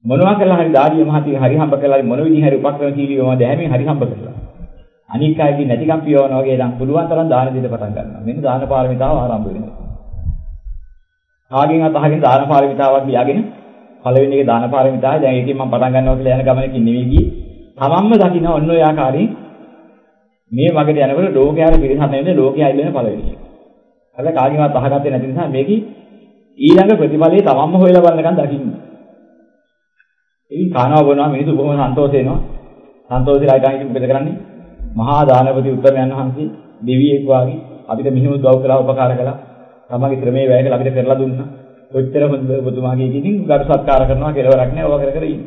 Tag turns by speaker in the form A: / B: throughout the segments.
A: මොනවා කළා හරි දාඩිය මහතිය හරි හම්බ කළා මොන විදිහ හරි උපක්‍රමශීලීවම දැහැමින් හරි හම්බ කරලා. අනික් අයගේ නැතිකම් පියවනවා වගේ නම් පුළුවන් තරම් දාන දෙන්න පටන් ගන්නවා. මෙන්න දාන පාරමිතාව ආරම්භ වෙනවා. කාගෙන් අතහකින් දාන පාරමිතාවක් ලියාගෙන පළවෙනි එක දාන පාරමිතාවයි දැන් ඒකෙන් මම පටන් ගන්නවා කියලා යන ගමනකින් නෙවෙයි ගියේ. තමන්ම දකින්න ඔන්න ඔය ආකාරයෙන් මේ වගේට යනකොට ලෝකයාට පිළිසඳ වෙන්නේ ලෝකයා ඉල්ලන පළවෙනි එක. හැබැයි කාගෙන්වත් අහගත්තේ නැති නිසා මේකේ ඊළඟ ප්‍රතිඵලයේ තමන්ම හොයලා බලනකම් දකින්න. ඉතින් කානවා බොනවා මිනිස්සු බොහොම සන්තෝෂ වෙනවා. සන්තෝෂෙලා ඉතින් මොකද කරන්නේ? මහා දානපති උත්තමයන් වහන්සේ දෙවියෙක් වාගේ අපිට මෙහෙම උදව් කළා උපකාර කළා. තමන්ගේ ශ්‍රමයේ වැය කළා අපිට කරලා දුන්නා. කොච්චර හොඳ ඔබතුමාගේ ඉතින් ගරු සත්කාර කරනවා කෙලවරක් නැහැ ඕවා කර කර ඉන්නේ.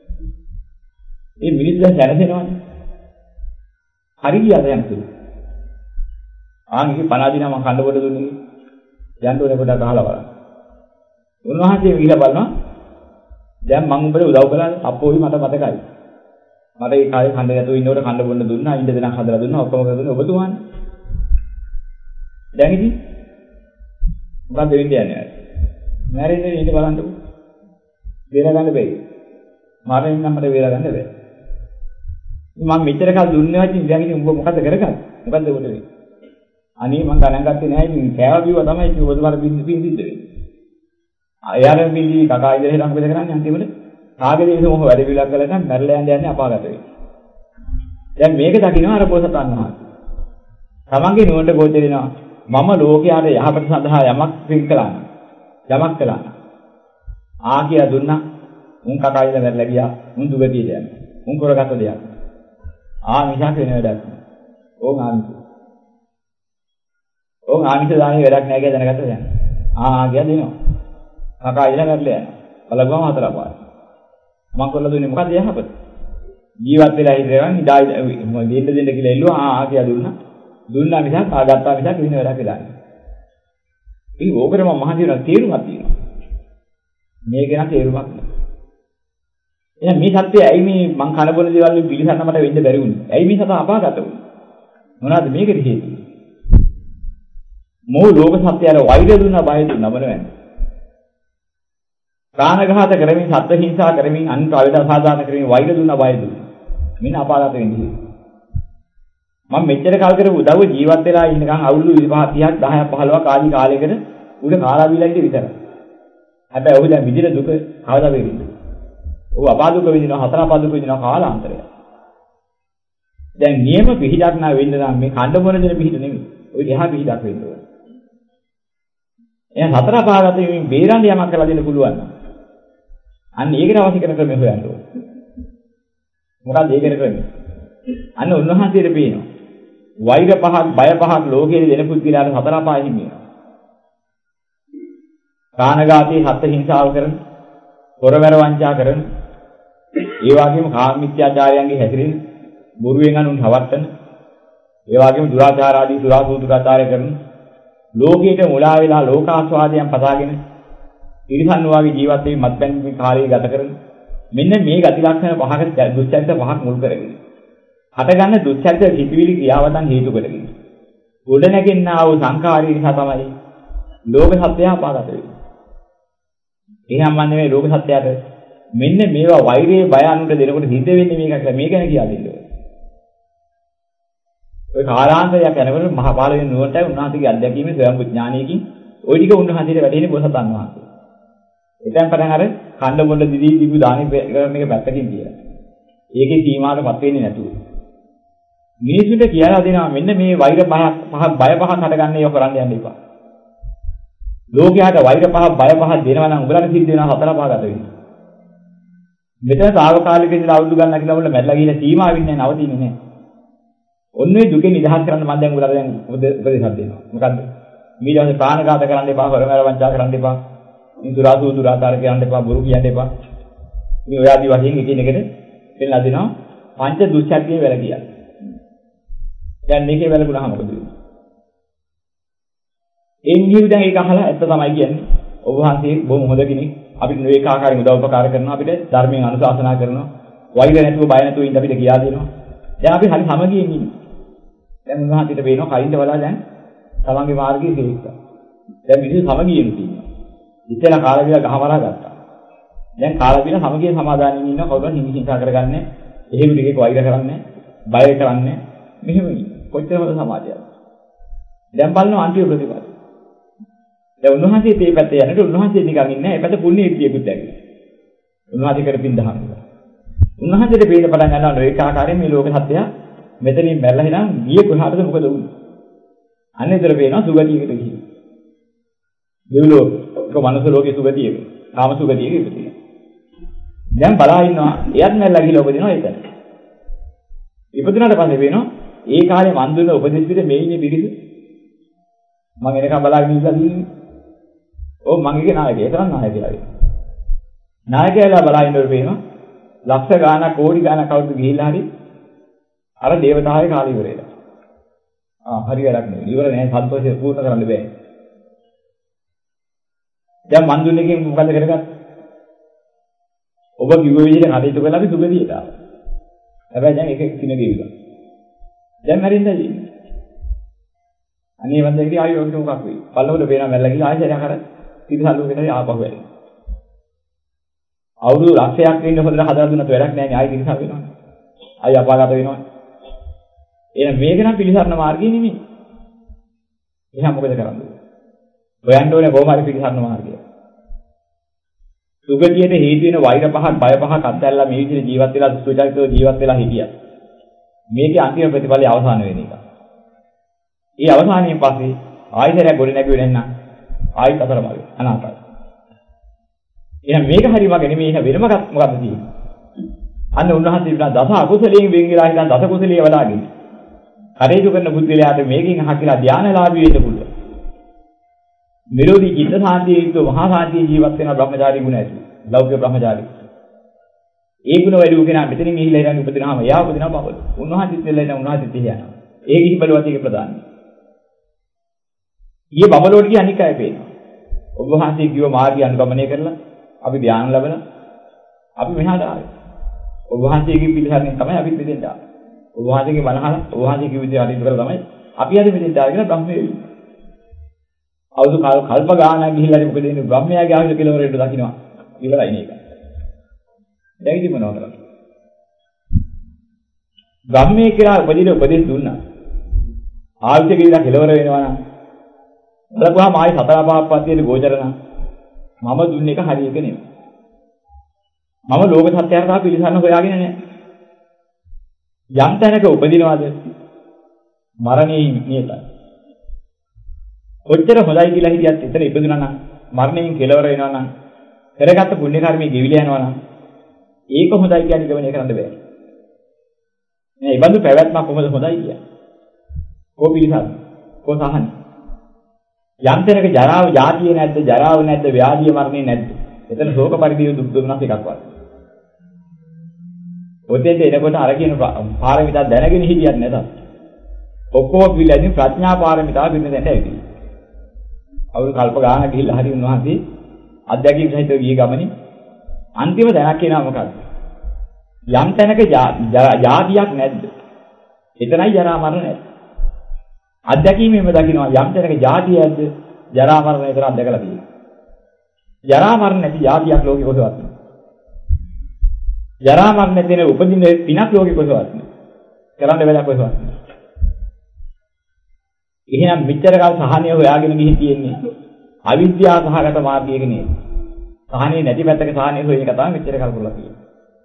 A: මේ මිනිස්සු දැන් දැනසෙනවනේ. හරි ගියාද යන්නේ? ආන්ගේ 50 දින මම කන්න කොට දුන්නේ. යන්න ඕනේ පොඩක් අහලා බලන්න. උන්වහන්සේ ගිහලා බලනවා. දැන් මම උඹට උදව් කළා අපෝයි මට මතකයි. මට ඒ කාලේ කන්න නැතුව ඉන්නකොට කන්න බොන්න දුන්නා, ඉන්න දෙනක් හදලා දුන්නා, ඔක්කොම කරලා දුන්නා ඔබතුමානේ. දැන් ඉතින් මොකක්ද වෙන්නේ යන්නේ? මැරෙන්නේ ඉන්න බලන්නකො. වේලා ගන්න බැයි. මරණින් නම් මට වේලා ගන්න බැහැ. මම මෙච්චර කල් දුන්නේ නැති ඉඳන් ඉතින් උඹ මොකද කරගන්නේ? මොකද්ද උඩ වෙන්නේ? අනේ මං ගණන් ගත්තේ නැහැ ඉතින් කෑවා බිව්වා තමයි ඉතින් ඔබතුමාට බින්දි සිද්ධ වෙන්නේ. අයාරෙන් බින්දි කකා ඉඳලා හිටන් මොකද කරන්නේ අන්තිමට? කාගේ දේශ මොහ වැඩ පිළිලක් කළා නම් මැරලා යන්නේ අපාගත වෙන්නේ. දැන් මේක දකින්න අර පොසතන් වහන්සේ. තමන්ගේ නුවණට ගෝචර වෙනවා මම ලෝකයාට යහපත සඳහා යමක් පින් කළා. යමක් කළා. කියා දුන්නා. උන් කකා ඉඳලා මැරලා ගියා. උන් දුගතියට යනවා. උන් කරගත්ත දෙයක්. මිසක් වෙන වැඩක්. ඕන් ආමිෂ. ඕන් ආමිෂ දාන්නේ වැඩක් නැහැ කියලා දැනගත්තා දැන්. ගියා දෙනවා. කකා ඉඳලා මැරලා යනවා. බලගම හතර පාර. මම කරලා දුන්නේ මොකද්ද යහපත? ජීවත් වෙලා ඉඳලා ඉඳා දෙන්න කියලා එල්ලුවා. කියා දුන්නා. දුන්නා මිසක් ආගත්තා මිසක් වෙන වැඩක් වෙලා නැහැ. ඉතින් ඕකට මම මහන්සි වෙනවා තේරුමක් තියෙනවා. මේක නම් තේරුමක් නෑ. එහෙනම් මේ සත්‍යය ඇයි මේ මං කන බොන දේවල් වලින් පිළිසන්න මට වෙන්න බැරි වුනේ? ඇයි මේ සතා අපාගත වුනේ? මොනවාද මේකේ හේතුව? මොහු ලෝක සත්‍යයට වෛර දුන්නා බය දුන්නා මොනවද? ප්‍රාණඝාත කරමින් සත්ත්ව හිංසා කරමින් අන්ත අවදාසාදාන කරමින් වෛර දුන්නා බය දුන්නා. මෙන්න අපාගත වෙන්නේ. මම මෙච්චර කල් කරපු උදව්ව ජීවත් වෙලා ඉන්නකම් අවුරුදු 25 30ක් 10ක් 15ක් ආදි කාලයකට උඩ කාලා බීලා ඉඳි විතරයි. හැබැයි ඔහු දැන් විදින දුක කවදා වෙන්නේ? ඔහු අපාදුක විඳිනවා හතර අපාදුක විඳිනවා කාලාන්තරය. දැන් නියම පිහිටක් නා වෙන්න නම් මේ කණ්ඩ මොන දෙන පිහිට නෙමෙයි. ඔය එහා පිහිටක් වෙන්න ඕන. එහෙනම් හතර අපාගත වීම බේරන්න යමක් කරලා දෙන්න පුළුවන් නම් අන්න ඒකට අවශ්‍ය කරන ක්‍රමය හොයන්න ඕන. මොකක්ද ඒකට ක්‍රමය? අන්න උන්වහන්සේට පේනවා. වෛර පහක් බය පහක් ලෝකයේ දෙන පුද්ගලයාට හතර අපායෙ හිමිනවා. ප්‍රාණඝාතී හත් හිංසාව කරන, හොරවැර වංචා කරන, ඒ වගේම කාම මිත්‍යාචාරයන්ගේ හැසිරෙන, බොරුවෙන් අනුන් හවට්ටන, ඒ වගේම දුරාචාර ආදී දුරාචාරය කරන, ලෝකයට මුලා වෙලා ලෝකාස්වාදයන් පතාගෙන ඉරිසන් වාගේ ජීවත් වෙමින් මත්පැන් කාලය ගත කරන මෙන්න මේ ගති ලක්ෂණ පහක දුස්චරිත පහක් මුල් කරගෙන හටගන්න දුස්චරිත හිතවිලි ක්‍රියාවතන් හේතු කරගෙන උඩ නැගෙන්නා වූ සංකාරී නිසා තමයි ලෝක සත්‍යය අපාගත වෙන්නේ. එහෙනම් මම මේ ලෝක සත්‍යයට මෙන්න මේවා වෛරයේ බය අනුන්ට දෙනකොට හිත වෙන්නේ මේක කියලා මේ ගැන කියලා දෙන්න ඕනේ. ඔය කාලාන්තරයක් යනකොට මහා පාලවෙන නුවරටයි උන්වහන්සේගේ අධ්‍යක්ීමේ ස්වයං ඥානයකින් ওই ටික උන්වහන්සේට වැටෙන්නේ බොසතන් වහන්සේ. එතෙන් පටන් අර කණ්ඩ බොණ්ඩ දිදී දිගු දානි කරන එක පැත්තකින් කියලා. ඒකේ සීමාවටපත් වෙන්නේ නැතුව. මිනිසුන්ට කියලා දෙනවා මෙන්න මේ වෛර පහ බය පහක් හටගන්නේ ඒක කරන්න යන්න එපා. ලෝකයාට වෛර පහ බය පහ දෙනවා නම් උඹලට සිද්ධ වෙනවා හතර පහකට වෙන්නේ. මෙතන తాවකාලික ඉඳලා අවුරුදු ගණනක් කියලා උඹලා මැරලා ගිහලා සීමාවෙන්නේ නැහැ නවතින්නේ නැහැ. ඔන්නේ දුකෙන් නිදහස් කරන්න මම දැන් උඹලා දැන් උපදේශයක් දෙනවා. මොකද්ද? මේ දවසේ ප්‍රාණඝාත කරන්න එපා, හොරමැර වංචා කරන්න එපා. දුරාචාර කියන්න එපා, බොරු කියන්න එපා. මේ ඔය ආදි වශයෙන් එකිනෙකට දෙන්නලා දෙනවා පංච දුස්චර්යයේ වැල කියලා. දැන් මේකේ වැලකුණාම මොකද වෙන්නේ? එන්ජිල් දැන් ඒක අහලා ඇත්ත තමයි කියන්නේ. ඔබ වහන්සේ බොහොම හොඳ කෙනෙක්. අපිට මේක ආකාරයෙන් උදව් උපකාර කරනවා, අපිට ධර්මයෙන් අනුශාසනා කරනවා. වෛර නැතුව බය නැතුව ඉන්න අපිට කියා දෙනවා. දැන් අපි හරි සමගියෙන් ඉන්නේ. දැන් උන්වහන්සේට පේනවා කලින්ට වඩා දැන් තමන්ගේ මාර්ගයේ තේරිච්චා. දැන් මිනිස්සු සමගියෙන් ඉන්නවා. ඉතල කාලේ ගිහලා ගහමරා ගත්තා. දැන් කාලා බිලා සමගිය සමාදානෙන් ඉන්න කවුරුත් හිංසා කරගන්නේ. එහෙම ටිකක වෛර කරන්නේ, බය කරන්නේ. මෙහෙම කොච්චර හොඳ සමාජයක්ද. දැන් බලනවා අන්තිම ප්‍රතිපද. දැන් උන්වහන්සේ මේ පැත්තේ යනකොට උන්වහන්සේ නිකන් ඉන්නේ නැහැ. ඒ පැත්ත පුණ්‍ය ඉතියෙකුත් ඇවිල්ලා. උන්වහන්සේ කරපින් දහම්. උන්වහන්සේට බේද පටන් ගන්නවා ඒක ආකාරයෙන් මේ ලෝක සත්‍යය මෙතනින් මැරලා හිනම් ගියේ කොහාටද මොකද වුනේ? අන්නේතර වෙනවා සුගතියකට ගිහින්. දෙවිලෝ මනුස්ස ලෝකේ සුගතියක, කාම සුගතියක ඉපදිනවා. දැන් බලා ඉන්නවා එයත් මැරලා ගිහලා උපදිනවා එතන. ඉපදුනාට පස්සේ වෙනවා ඒ කාලේ මන් දුන්න උපදෙස් පිට මේ ඉන්නේ පිරිස. මම එනකම් බලාගෙන ඉඳලා ඉන්නේ. ඔව් මගේ නායකයා. ඒ තරම් නායකයා. නායකයාලා බලා ඉන්නකොට වෙනවා ලක්ෂ ගාණක් කෝටි ගාණක් කවුරුද ගිහිල්ලා හරි අර දේවතාවගේ කාලය ඉවර වෙලා. හරි වැඩක් නෙවෙයි. ඉවර නෑ සන්තෝෂය පූර්ණ කරන්න බෑ. දැන් මන් දුන්නේ එකෙන් මොකද කරගත්තේ? ඔබ කිව්ව විදිහට කටයුතු කළා අපි සුගතියට ආවා. හැබැයි දැන් ඒක කින ගෙවිලා. දැන් මැරෙන්නද ඉන්නේ. අනේ වන්දේදී ආයෙ ඔකට මොකක් වෙයි. පල්ලවල පේනවා මැරලා ගිහලා ආයෙ සරයක් අර තිරසල්ලුවකට ආපහු වෙනවා. අවුරුදු ලක්ෂයක් ඉන්න හොඳට හදලා දුන්නත් වැඩක් නැහැ නේ ආයෙ තිරසල් වෙනවා. ආයෙ අපාගත වෙනවා. එහෙනම් මේක නම් පිළිසරණ මාර්ගය නෙමෙයි. එහෙනම් මොකද කරන්නේ? හොයන්න ඕනේ කොහොම හරි පිළිසරණ මාර්ගය. සුගතියට හේතු වෙන වෛර පහක්, බය පහක් අත්හැරලා මේ විදිහට ජීවත් වෙලා සුචරිතව ජීවත් වෙලා හිටියා. මේකේ අන්තිම ප්‍රතිඵලය අවසාන වෙන එක. ඒ අවසානයෙන් පස්සේ ආයතරයක් ගොඩ නැගුවේ නැත්නම් ආයිත් අතරමඟ අනාතයි. එහෙනම් මේක හරි වගේ නෙමෙයි එහෙනම් වෙනම මොකක්ද තියෙන්නේ? අන්න උන්වහන්සේ විනා දස අකුසලයෙන් වෙන් වෙලා ඉඳන් දස කුසලිය වලාගෙන. කටයුතු කරන බුද්ධිලයාට මේකෙන් අහකිලා ධානලාභී වෙන්න පුළුවන්. නිරෝධී චිත්ත සාන්තියේ යුක්ත මහා සාන්තියේ ජීවත් වෙන බ්‍රහ්මචාරී ගුණ ඇති. ලෞකික බ්‍රහ්මචාරී. ඒ ගුණ වැඩි වූ කෙනා මෙතනින් ගිහිල්ලා ඉඳන් උපදිනාම එයා උපදිනා බබල. උන්වහන්සේත් වෙලා ඉඳන් උන්වහන්සේත් යනවා. ඒ ගිහි බලවත් එක ප්‍රදානයි. ඊයේ බබලෝට ගිය අනික් අය පේනවා. ඔබ වහන්සේ කිව්ව මාර්ගය අනුගමනය කරලා අපි ධානය ලැබලා අපි මෙහාට ආවේ. ඔබ වහන්සේගේ පිළිසරණයෙන් තමයි අපි මෙතෙන්ට ආවේ. ඔබ වහන්සේගේ වනහල ඔබ වහන්සේ කිව්ව විදිහට හරි කරලා තමයි අපි අද මෙතෙන්ට ආවේ කියලා බ්‍රහ්මයේ වෙන්නේ. අවුරුදු කල්ප ගානක් ගිහිල්ලා මොකද වෙන්නේ බ්‍රහ්මයාගේ ආයුධ කෙලවරට දකින්නවා. ඉවරයි මේක. දැන් ඉතින් මොනවද කරන්නේ? බ්‍රහ්මයේ කියලා උපදෙස් දුන්නා. ආයුධ කියලා කෙලවර වෙනවා නම් බලපුවාම ආයි සතර පාපපත්තියේ ගෝචරණ මම දුන්න එක හරි එක නෙමෙයි. මම ලෝක සත්‍යයට තා පිළිසරණ හොයාගෙන නැහැ. යම් තැනක උපදිනවද මරණයෙන් නියතයි. ඔච්චර හොඳයි කියලා හිතියත් එතන ඉපදුනා නම් මරණයෙන් කෙලවර වෙනවා නම් පෙරගත්ත පුණ්‍ය කර්මයේ ගෙවිලා යනවා නම් ඒක හොඳයි කියන්නේ ගමනේ කරන්න බෑ. මේ ඉබඳු පැවැත්මක් කොහොමද හොඳයි කියන්නේ? කෝ පිළිසරණ කෝ සහන යම් තැනක ජරාව ජාතිය නැද්ද ජරාව නැද්ද ව්‍යාධිය මරණේ නැද්ද එතන ශෝක පරිදේව දුක් දුන්නස් එකක් වගේ ඔතෙන්ද එනකොට අර කියන පාරමිතා දැනගෙන හිටියත් නැතත් ඔක්කොම පිළිගන්නේ ප්‍රඥා පාරමිතාව පිළිබඳ ඇවිදින අවුරු කල්ප ගානක් ගිහිල්ලා හරි උන්වහන්සේ අධ්‍යක්ෂික සහිතව ගිය ගමනේ අන්තිම දැනක් කියනවා මොකක්ද යම් තැනක ජාතියක් නැද්ද එතනයි ජරා මරණ නැද්ද අධ්‍යක්ීමෙම දකින්නවා යම් තැනක ජාතිය ඇද්ද ජරා මරණ විතර අධ්‍යකලා තියෙනවා. ජරා මරණ නැති ජාතියක් ලෝකෙ කොහෙවත් නැහැ. ජරා මරණ නැති නේ උපදින පිනක් ලෝකෙ කොහෙවත් නැහැ. කරන්න වෙලාවක් කොහෙවත් නැහැ. එහෙනම් මෙච්චර කාල සහනය හොයාගෙන ගිහින් තියෙන්නේ අවිද්‍යාව සහගත මාර්ගයක නේද? සහනේ නැති පැත්තක සහනය හොයන එක තමයි මෙච්චර කාල කරලා තියෙන්නේ.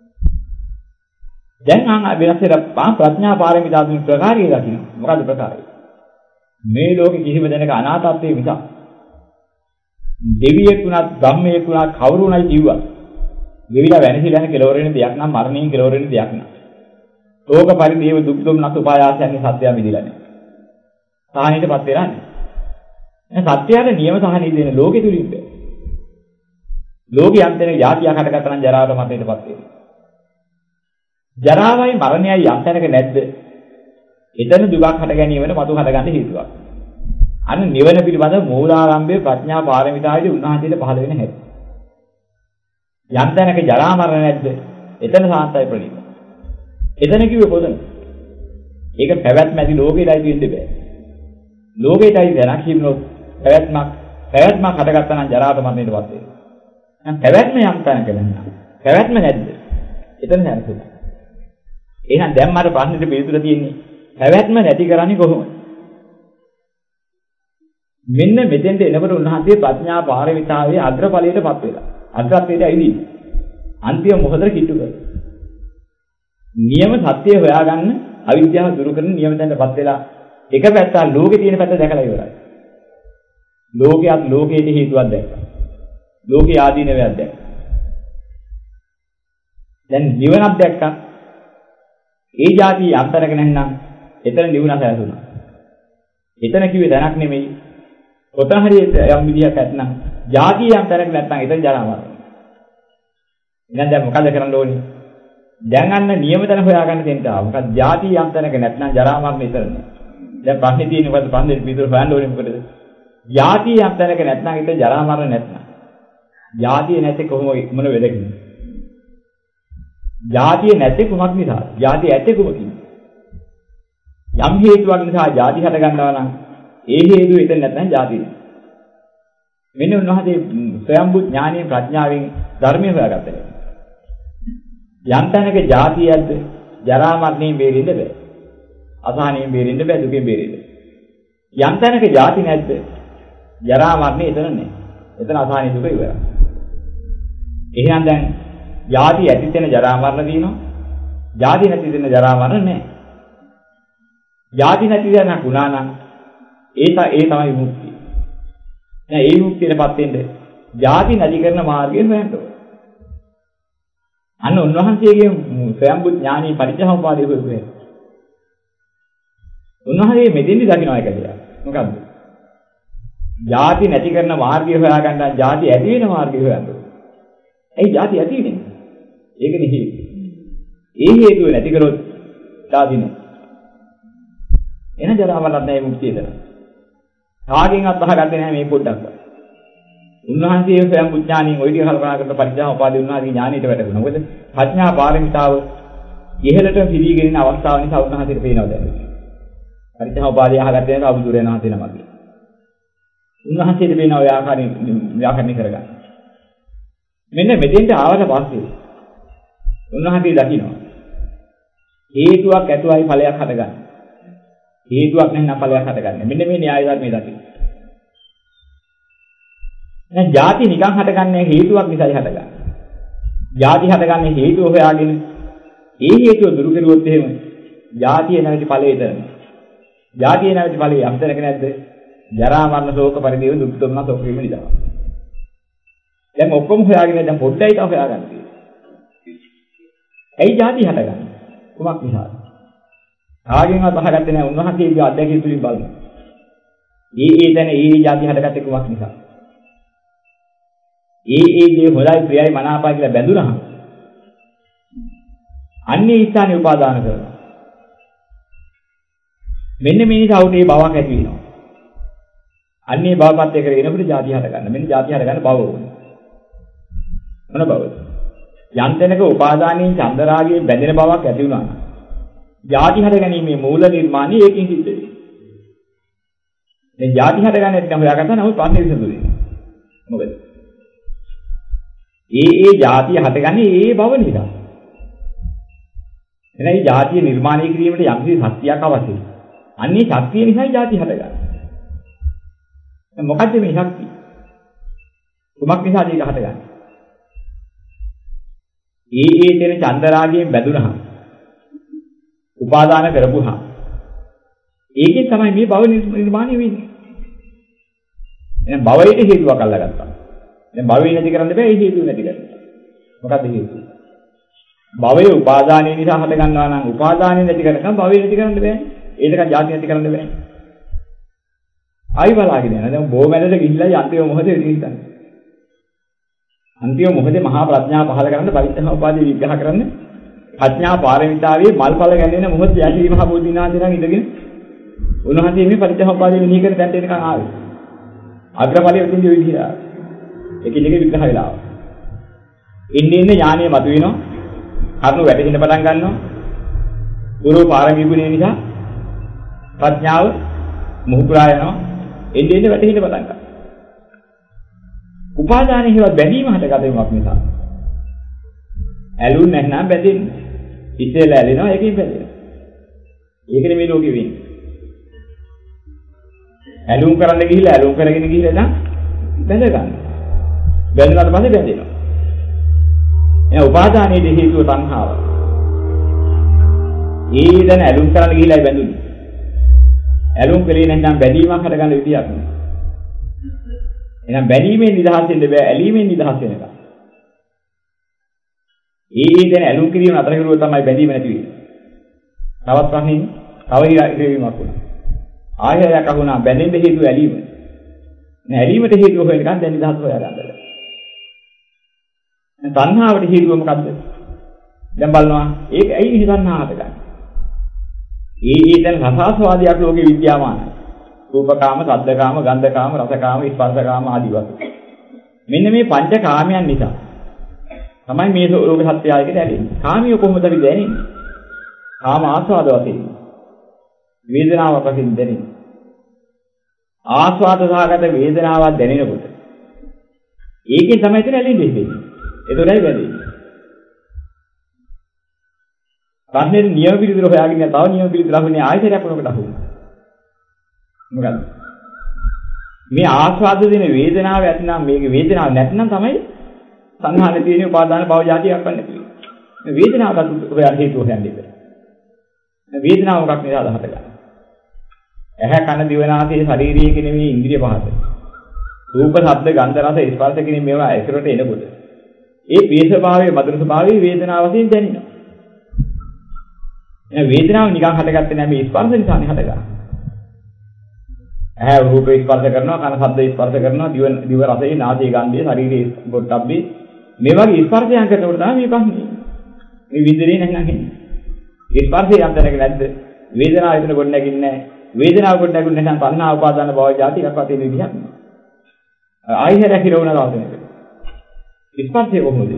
A: දැන් වෙනස් වෙලා ප්‍රඥා පාරමිතා තුන ප්‍රකාරය දකින්න. මොකද්ද ප්‍රකාරය? මේ ලෝකෙ කිසිම දෙයක අනාථත්වයේ මිසක් දෙවියෙක් වුණත් බ්‍රහ්මයෙක් වුණත් කවුරු වුණයි කිව්වා. දෙවිලා වෙනසිලා යන කෙලවර වෙන දෙයක් නම් මරණයෙන් කෙලවර වෙන දෙයක් නෑ. ශෝක පරිදේව දුක් දුම්නස් උපායාසයන්ගේ සත්‍යය මිදිලා නෑ. සාහනීයටපත් වෙලා නෑ. එහෙනම් සත්‍යයට නියම සාහනීය දෙන ලෝකෙ තුලින් බෑ. ලෝකෙ යන්තනේ යාතියක් හටගත්තා නම් ජරාවට මතයටපත් වෙනවා. ජරාවයි මරණයයි යම් තැනක නැද්ද? එතන දුකක් හට ගැනීමට මතු හටගන්න හේතුවක්. අන්න නිවන පිළිබඳ මූලාරම්භයේ ප්‍රඥා පාරමිතාවේදී උන්වහන්සේට පහළ වෙන හැටි. යම් තැනක ජරා මරණ නැද්ද? එතන සාන්තයි ප්‍රණීත. එතන කිව්වේ කොතනද? ඒක පැවැත්ම ඇති ලෝකෙටයි වෙන්න බෑ. ලෝකෙටයි දැනක් හිමිනොත් පැවැත්මක් හටගත්තා නම් ජරාවට මරණයටපත් වෙනවා. දැන් පැවැත්ම යම් තැනක නැන්නා. පැවැත්ම නැද්ද? එතන හැරෙන්නේ. එහෙනම් දැන් මට ප්‍රශ්නෙට පිළිතුර තියෙන්නේ පැවැත්ම නැති කරන්නේ කොහොමද? මෙන්න මෙතෙන්ට එනකොට උන්වහන්සේ ප්‍රඥා පාරමිතාවේ අග්‍රඵලයටපත් වෙලා. අග්‍රත්වයට ඇවිදින්න. අන්තිම මොහොතට කිට්ටු කරනවා. නියම සත්‍ය හොයාගන්න අවිද්‍යාව දුරු කරන නියම තැනටපත් වෙලා එක පැත්තක් ලෝකේ තියෙන පැත්ත දැකලා ඉවරයි. ලෝකයක් ලෝකයේ හේතුවක් දැක්කා. ලෝකේ ආදීනවයක් දැක්කා. දැන් නිවනක් දැක්කා. ඒ જાති අන්තරක නැත්නම් එතන නිවන සැලසුණා. එතන කිව්වේ දැනක් නෙමෙයි. කොතන හරි යම් විදියක් නැත්නම් જાති අන්තරක නැත්නම් එතන ජරා මරණ. එහෙනම් දැන් මොකද කරන්න ඕනේ? දැන් අන්න නියම තැන හොයාගන්න දෙන්න ආව. මොකද ಜಾති යම්තැනක නැත්නම් ජරා මරණ විතරනේ. දැන් ප්‍රශ්නේ තියෙන්නේ මොකද? ප්‍රශ්නේ පිටුර හොයන්න ඕනේ මොකටද? ಜಾති යම්තැනක නැත්නම් ඒක ජරා මරණ නැත්නම්. ಜಾතිය නැති කොහොම මොන වෙලකින්ද? ಜಾතිය නැති කුමක් නිසාද? ಜಾතිය ඇත්තේ කුමකින්ද? යම් හේතුවක් නිසා ಜಾති හට ගන්නවා නම් ඒ හේතුව එතන නැත්නම් ಜಾතිය. මෙන්න උන්වහන්සේ ස්වයම්බු ඥානීය ප්‍රඥාවෙන් ධර්මය හොයාගත්තා. යම් තැනක જાතියක්ද ජරා මරණයෙන් බේරෙන්න බෑ. අසහනයෙන් බේරෙන්න බෑ, දුකෙන් බේරෙන්න. යම් තැනක જાති නැද්ද ජරා මරණය එතන නෑ. එතන අසහනය දුක ඉවරයි. එහෙනම් දැන් જાති ඇති තැන ජරා මරණ තියෙනවා. જાති නැති තැන ජරා මරණ නෑ. જાති නැති තැන ගුණා නම් ඒ තමයි මුක්තිය. දැන් ඒ මුක්තියටපත් වෙන්න ಜಾති නැති කරන මාර්ගය හොයන්න ඕනේ. අන්න උන්වහන්සේගේ ස්වයම්බු ඥානී පරිච්ඡේදෝපාදී හොයුවේ. උන්වහන්සේ මෙදින්දි දකින්න එක දෙයක්. මොකද්ද? ಜಾති නැති කරන මාර්ගය හොයාගන්න ಜಾති ඇති වෙන මාර්ගය හොයන්න ඕනේ. ඇයි ಜಾති ඇති වෙන්නේ? ඒක නෙහි. ඒ හේතුව නැති කරොත් ಜಾති නෑ. එන ජරා මරණ නැහැ මුක්තියද? කාගෙන්වත් අහගත්තේ නැහැ මේ පොඩ්ඩක්වත්. උන්වහන්සේ ස්වයං බුද්ධාණින් ওই ටික කල්පනා කරලා පරිඥා උපාදී උන්වහන්සේ ඥානෙට වැටෙනවා. මොකද ප්‍රඥා පාරමිතාව ඉහළට පිළිගෙන යන අවස්ථාව නිසා උන්වහන්සේට පේනවා දැන්. පරිඥා උපාදී අහගත්තේ නැහැ අබුදුරේන වහන්සේ නමගේ. උන්වහන්සේට පේනවා ඔය ආකාරයෙන් ව්‍යාකරණය කරගන්න. මෙන්න මෙතෙන්ට ආවට පස්සේ උන්වහන්සේ දකිනවා හේතුවක් ඇතුවයි ඵලයක් හටගන්නේ. හේතුවක් නැත්නම් ඵලයක් හටගන්නේ. මෙන්න මේ න්‍යාය ධර්මයේ දකින්න. දැන් ಜಾති නිකන් හටගන්නේ හේතුවක් නිසායි හටගන්නේ. ಜಾති හටගන්නේ හේතුව හොයාගෙන ඒ හේතුව දුරු කරුවොත් එහෙම ಜಾතිය නැවති ඵලෙ ඉදරන. ಜಾතිය නැවති ඵලෙ යම්තරක නැද්ද? ජරා මරණ ශෝක පරිදේව දුක් දුම්නස් ඔක්කොම නිදා. දැන් ඔක්කොම හොයාගෙන දැන් පොඩ්ඩයි තව හොයාගන්න තියෙන්නේ. ඇයි ಜಾති හටගන්නේ? කුමක් නිසාද? කාගෙන්වත් අහගත්තේ නැහැ උන්වහන්සේගේ අධ්‍යක්ෂ තුලින් බලන්න. ඒ දැන ಜಾති හටගත්තේ කුමක් නිසාද? ඒ දේ හොඳයි ප්‍රියයි මනාපයි කියලා බැඳුනහම අන්නේ ස්ථානේ උපාදාන කරනවා. මෙන්න මේ නිසා උට ඒ බවක් ඇති වෙනවා. අන්නේ භවපත්‍ය කරගෙනපුට ಜಾති හට ගන්න. මෙන්න ಜಾති හට ගන්න භව ඕනේ. මොන භවද? යම් තැනක උපාදානයෙන් චන්දරාගයෙන් බැඳෙන බවක් ඇති වුණා නම් ಜಾති හට ගැනීමේ මූල නිර්මාණය ඒකෙන් සිද්ධ වෙනවා. දැන් ಜಾති හට ගන්න නැත්නම් හොයාගත්තා නම් ඔය පන්නේ විසඳුනේ. මොකද? ඒ ಜಾතිය හටගන්නේ ඒ භව නිසා. එහෙනම් මේ ಜಾතිය නිර්මාණය කිරීමට යම්කිසි ශක්තියක් අවශ්‍යයි. අන්නේ ශක්තිය නිසායි ಜಾති හටගන්නේ. දැන් මොකද්ද මේ ශක්තිය? කුමක් නිසාද ඒක හටගන්නේ? ඒ දෙන චන්දරාගයෙන් බැඳුනහම උපාදාන කරපුහා ඒකෙන් තමයි මේ භව නිර්මාණය වෙන්නේ. එහෙනම් භවයට හේතුවක් අල්ලගත්තා. දැන් භවය නැති කරන්න බෑ ඒ හේතුව නැති කරන්න. මොකද්ද හේතුව? භවය උපාදානයේ නිසා හට ගන්නවා නම් උපාදානය නැති කරනකම් භවය නැති කරන්න බෑ. ඒකක ಜಾති නැති කරන්න බෑ. ආයි බලාගෙන යනවා. දැන් බොමැලට ගිහිල්ලා අන්තිම මොහොතේ ඉඳන්. අන්තිම මොහොතේ මහා ප්‍රඥා පහල කරන්න පරිත්‍යාගෝපාදී විග්‍රහ කරන්න ප්‍රඥා පාරමිතාවේ මල්පල ගැන්වෙන මොහොත යටි මහ බෝධිනාථයන් ඉඳගෙන උන්වහන්සේ මේ පරිත්‍යාගෝපාදී විනී කරන තැනට එනකන් ආවේ. අග්‍රඵලයේ උදින් දෙවි විදිහට ආවේ. එකින් එක විග්‍රහ වෙලා ආවා. ඉන්නේ ඥානීය මතුවෙනවා. කරුණු වැටෙන්න පටන් ගන්නවා. ගුරු පාරමී ගුණය නිසා ප්‍රඥාව මුහුකුරා යනවා. එන්නේ වැටෙන්න පටන් ගන්නවා. උපාදානයේ හේවත් බැඳීම හටගත වීමක් නිසා. ඇලුන් නැත්නම් බැඳෙන්නේ. ඉතේල ඇලෙනවා ඒකෙන් බැඳෙනවා. ඒකනේ මේ ලෝකෙ වෙන්නේ. ඇලුම් කරන්න ගිහිල්ලා ඇලුම් කරගෙන ගිහිල්ලා නම් බැඳ ගන්න. බැඳුනාට පස්සේ බැඳෙනවා. එන උපාදානයේ හේතුව තණ්හාව. ඊදෙන ඇලුම් කරන්න ගිහිල්ලා බැඳුනේ. ඇලුම් කලේ නැත්නම් බැඳීමක් හටගන්න විදියක් නෑ. එහෙනම් බැඳීමෙන් නිදහස් වෙන්න බෑ ඇලීමෙන් නිදහස් වෙනකම්. ඊදෙන ඇලුම් කිරීම අතර හිරුව තමයි බැඳීම නැති වෙන්නේ. තවත් ප්‍රශ්නින් තව ඉරිවීමක් වුණා. ආයෙයක් අහුණා බැඳෙන්න හේතුව ඇලීම. නෑ ඇලීමට හේතුව හොයනකම් දැන් නිදහස් හොයාගන්න බෑ. තණ්හාවට හේතුව මොකද්ද? දැන් බලනවා ඒක ඇයි තණ්හාවට ගන්න? දැන් රසාස්වාදයක් ලෝකේ විද්‍යාමානයි. රූපකාම, ශබ්දකාම, ගන්ධකාම, රසකාම, ස්පර්ශකාම ආදී වශයෙන්. මෙන්න මේ පංචකාමයන් නිසා තමයි මේ ලෝක සත්‍යයකට ඇලෙන්නේ. කාමිය කොහොමද අපි දැනෙන්නේ? කාම ආස්වාද වශයෙන්. වේදනාව වශයෙන් දැනෙන්නේ. ආස්වාද සහගත වේදනාවක් දැනෙනකොට ඒකෙන් තමයි එතන ඇලෙන්නේ ඉන්නේ. ඒතරයි වැදෙන්නේ. ප්‍රශ්නේ නියම පිළිතුර හොයාගෙන තව නියම පිළිතුර අහන්නේ ආයතනයක් වුණකට අහුවෙනවා. මොකද? මේ ආස්වාද දෙන වේදනාව ඇතිනම් මේක වේදනාවක් නැත්නම් තමයි සංහාන තියෙන උපාදාන භව જાතියක් වන්නේ තියෙන්නේ. මේ වේදනාවට හොයා හේතුව හොයන්නේ ඉතින්. මේ වේදනාව මොකක් නිසාද හටගන්නේ? ඇහැ කන දිව නාසය ශරීරය කියන මේ ඉන්ද්‍රිය පහත. රූප, ශබ්ද, ගන්ධ, රස, ස්පර්ශ කියන මේවා එකකට එනකොට ඒ ප්‍රිය ස්වභාවයේ මధుර ස්වභාවයේ වේදනාව වශයෙන් දැනෙනවා. එන වේදනාව නිකන් හටගත්තේ නැහැ මේ ස්පර්ශ නිසානේ හටගන්නේ. ඇහැ රූප ස්පර්ශ කරනවා, කන ශබ්ද ස්පර්ශ කරනවා, දිව රසයේ, නාසයේ ගන්ධය, ශරීරයේ පොට්ටබ්බේ මේ වගේ ස්පර්ශයන් කරනකොට තමයි මේ පස්නේ. මේ විඳිනේ නැත්නම් එන්නේ. ස්පර්ශය යම් තැනක නැද්ද? වේදනාව එතන ගොඩ නැගින්නේ නැහැ. වේදනාව ගොඩ නැගුණ නැත්නම් තණ්හා උපාදාන භව જાති එකක්වත් තියෙන විදිහක් නෑ. ආයිහෙර හිරවුණා දාන්නේ. ස්පර්ශය කොහොමද?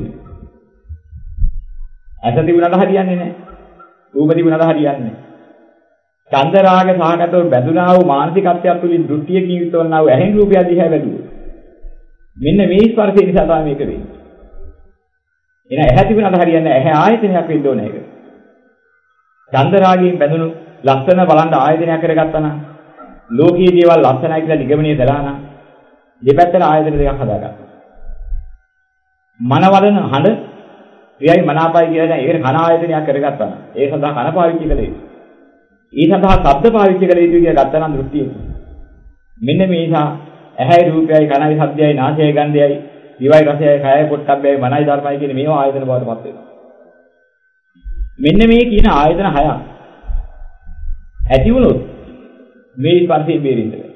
A: ඇස තිබුණාට හරියන්නේ නැහැ. රූප තිබුණාට හරියන්නේ නැහැ. චන්ද රාග සහගතව බැඳුනා වූ මානසිකත්වයක් තුළින් දෘෂ්ටියකින් යුක්තවන්නා වූ ඇහෙන් රූපය දිහා බැලුවොත් මෙන්න මේ ස්පර්ශය නිසා තමයි මේක වෙන්නේ. එන ඇහැ තිබුණාට හරියන්නේ නැහැ. ඇහැ ආයතනයක් වෙන්න ඕනේ ඒක. චන්ද රාගයෙන් බැඳුණු ලස්සන බලන්න ආයතනයක් කරගත්තා නම් ලෝකීය දේවල් ලස්සනයි කියලා නිගමනය කළා නම් දෙපැත්තට ආයතන දෙකක් හදාගත්තා. මනවලන හඬ ප්‍රියයි මනාපයි කියලා දැන් ඒකට කන ආයතනයක් කරගත්තා නම් ඒ සඳහා කන පාවිච්චි කළේ. ඒ සඳහා ශබ්ද පාවිච්චි කළ යුතු කියලා ගත්තා නම් දෘෂ්ටිය. මෙන්න මේ නිසා ඇහැයි රූපයයි කනයි ශබ්දයයි නාසයයි ගන්ධයයි දිවයි රසයයි කයයි පොට්ටබ්බයයි මනයි ධර්මයි කියන මේවා ආයතන බවට පත් වෙනවා. මෙන්න මේ කියන ආයතන හයක් ඇති වුණොත් මේ ස්පර්ශයෙන් බේරෙන්න බෑ.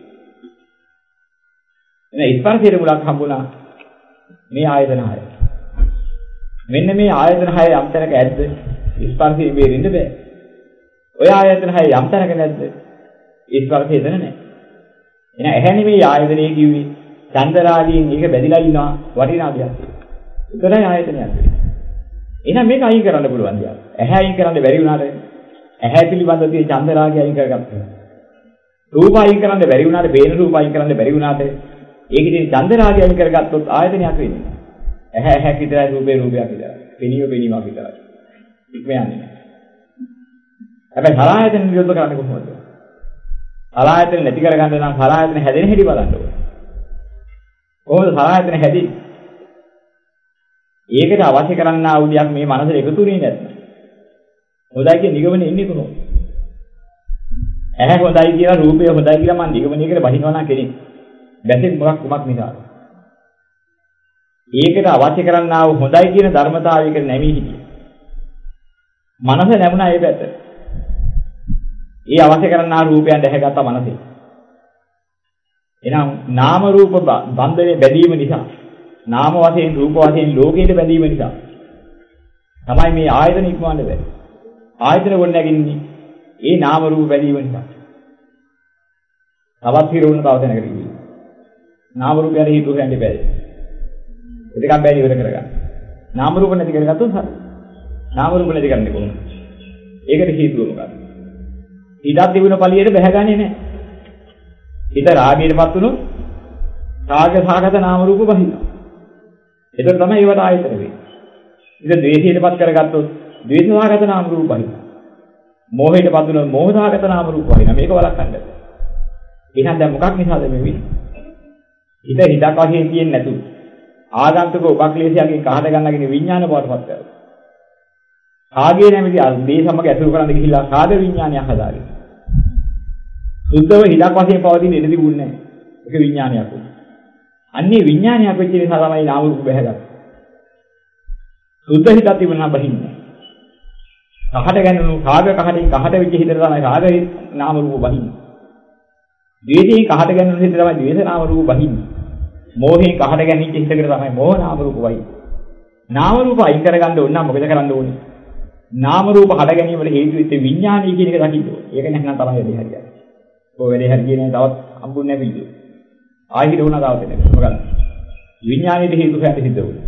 A: එන ස්පර්ශයේ මුලක් හම්බුණා මේ ආයතන හය. මෙන්න මේ ආයතන හය යම් තැනක ඇද්ද ස්පර්ශයෙන් බේරෙන්න බෑ. ඔය ආයතන හය යම් තැනක නැද්ද ස්පර්ශය එතන නැහැ. එන ඇහැ නෙමෙයි ආයතනයේ කිව්වේ චන්දරාගයෙන් ඒක බැඳිලා ඉන්නවා වටිනා දෙයක්. ඒතරයි ආයතනයක් වෙන්නේ. එහෙනම් මේක අයින් කරන්න පුළුවන් දෙයක්. ඇහැ අයින් කරන්න බැරි වුණාට ඇහැ පිළිබඳ තියෙන චන්දරාගය අයින් කරගත්තා. රූප අයින් කරන්න බැරි වුණාට වේන රූප අයින් කරන්න බැරි වුණාට ඒකේ තියෙන චන්දරාගය අයින් කරගත්තොත් ආයතනයක් වෙන්නේ. ඇහැ ඇහැක් විතරයි රූපේ රූපයක් විතරයි. පෙනීම පෙනීමක් විතරයි. ඉක්ම යන්නේ නැහැ. හැබැයි සලආයතන නිරෝධ කරන්නේ කොහොමද? සලආයතන නැති කරගන්න නම් සලආයතන හැදෙන හැටි බලන්න ඕනේ. කොහොමද සලආයතන හැදෙන්නේ? ඒකට අවශ්‍ය කරන්නා වූ දෙයක් මේ මනසට එකතු වෙන්නේ නැත්නම්. හොඳයි කියන නිගමනේ ඉන්නේ කොහොමද? ඇහැ හොඳයි කියලා රූපය හොඳයි කියලා මම නිගමනයකට බහිනවා නම් කෙනෙක්. බැසෙත් මොකක් නිසාද? ඒකට අවශ්‍ය කරන්නා වූ හොඳයි කියන ධර්මතාවයකට නැමී හිටියේ. මනස නැමුණා ඒ පැත්තට. ඒ අවශ්‍ය කරන්නා රූපයන් දැහැගත්ත මනසේ. එහෙනම් නාම රූප බන්ධනේ බැඳීම නිසා නාම වශයෙන් රූප වශයෙන් ලෝකයට බැඳීම නිසා තමයි මේ ආයතන ඉක්මවන්න බැරි. ආයතන ගොඩ නැගින්නේ ඒ නාම රූප බැඳීම නිසා. තවත් හිරුණ තව තැනකට ගිහින්. නාම රූප යන හිතුව හොයන්නේ බැහැ. ඒක එකක් බැරි ඉවර කරගන්න. නාම රූප නැති කරගත්තොත් හරි. නාම රූප නැති කරන්නේ කොහොමද? ඒකට හේතුව මොකක්ද? හිතක් තිබුණ පළියට බැහැගන්නේ නැහැ. හිත රාගයටපත් වුණොත් රාග සහගත නාම රූප බහිනවා. ඒක තමයි ඒවට ආයතන වෙන්නේ. ඉතින් ද්වේෂයටපත් කරගත්තොත් ද්වේෂසහගත නාම රූප වහිනවා. මෝහයටපත් වුණොත් මෝහසහගත නාම රූප වහිනවා. මේක වළක්වන්න බෑ. එහෙනම් දැන් මොකක් නිසාද මේ වෙන්නේ? හිත හිතක් වශයෙන් තියෙන්නේ නැතු. ආගන්තුක උපක්ලේශයකින් කහට ගන්නගෙන විඥාන බවටපත් කරනවා. කාගේ නැමැති දේ සමග ඇසුරු කරන්න ගිහිල්ලා කාද විඥානයක් හදාගන්න. සුද්ධව හිතක් වශයෙන් පවතින ඉඳ තිබුණේ නැහැ. ඒක විඥානයක් වුණා. අන්නේ විඥානයක් වෙච්ච නිසා තමයි නාම රූප බහැගත්තේ. සුද්ධ හිතක් තිබුණා බහින්නේ. කහට ගන්නු කාග කහට වෙච්ච හිතට තමයි කාගේ නාම රූප බහින්නේ. ද්වේෂයෙන් කහට ගන්නු හිතට තමයි ද්වේෂ නාම රූප බහින්නේ. මෝහයෙන් කහට ගැනීච්ච හිතකට තමයි මෝහ නාම රූප වයි. නාම රූප අයින් කරගන්න ඕන නම් මොකද කරන්න ඕනේ? නාම රූප හට ගැනීමට හේතු වෙච්ච විඥානීය කියන එක දකින්න ඕනේ. ඒක නැත්නම් තමයි වැඩේ හරියන්නේ. ඔය වැඩේ හරියන්නේ තවත් හම්බුන්නේ නැහැ පිළිදු. ආයෙත් උනා තවත් එන්නේ. මොකද? විඥානීය හේතු හැට සිද්ධ වෙනවා.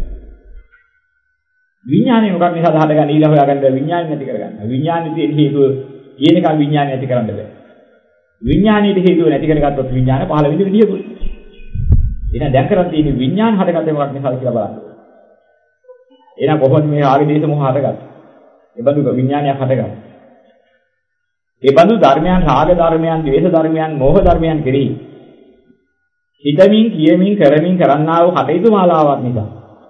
A: විඥානේ මොකක් නිසාද හටගන්නේ ඊළඟ හොයාගන්න විඥානය නැති කරගන්න. විඥානේ තියෙන හේතුව කියනකම් විඥානය නැති කරන්න බෑ. විඥානයේ හේතුව නැති කරගත්තොත් විඥාන පහළ වෙන්නේ විදියකුයි. එහෙනම් දැන් කරන් තියෙන්නේ විඥාන හටගත්තේ මොකක් නිසාද කියලා බලන්න. එහෙනම් කොහොමද මේ ආගේ දේශ මොහ හටගත්තේ? ඒ බඳු විඥානයක් හටගන්නේ. ඒ බඳු ධර්මයන් රාග ධර්මයන්, ද්වේෂ ධර්මයන්, මෝහ ධර්මයන් කෙරෙහි හිතමින්, කියමින්, කරමින් කරන්නා වූ කටයුතු මාලාවක් නිසා.